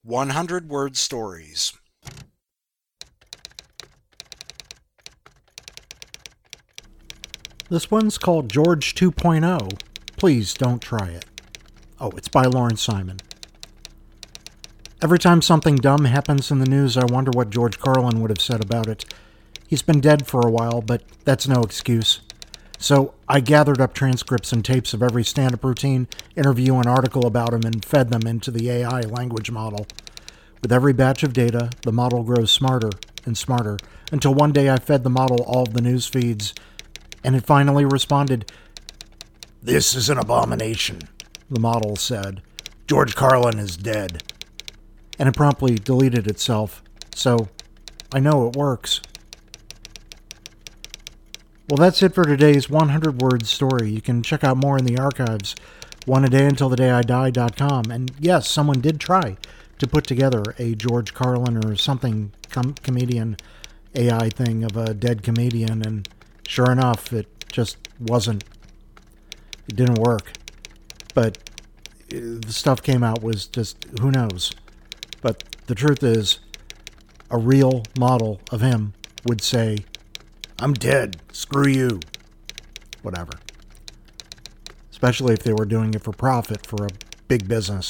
100-word stories. This one's called George 2.0. Please don't try it. Oh, it's by Lawrence Simon. Every time something dumb happens in the news, I wonder what George Carlin would have said about it. He's been dead for a while, but that's no excuse. So I gathered up transcripts and tapes of every stand-up routine, interview, and article about him and fed them into the AI language model. With every batch of data, the model grows smarter and smarter, until one day I fed the model all of the news feeds, and it finally responded. "This is an abomination," the model said. "George Carlin is dead." And it promptly deleted itself, so I know it works. Well, that's it for today's 100-word story. You can check out more in the archives, oneadayuntilthedayidie.com. And yes, someone did try to put together a George Carlin or something comedian AI thing of a dead comedian, and sure enough, it just wasn't. It didn't work. But the stuff came out was just, who knows. But the truth is, a real model of him would say, "I'm dead. Screw you." Whatever. Especially if they were doing it for profit for a big business.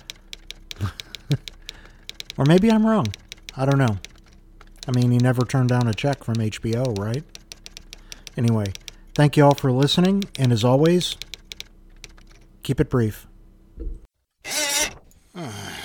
Or maybe I'm wrong. I don't know. I mean, he never turned down a check from HBO, right? Anyway, thank you all for listening, and as always, keep it brief.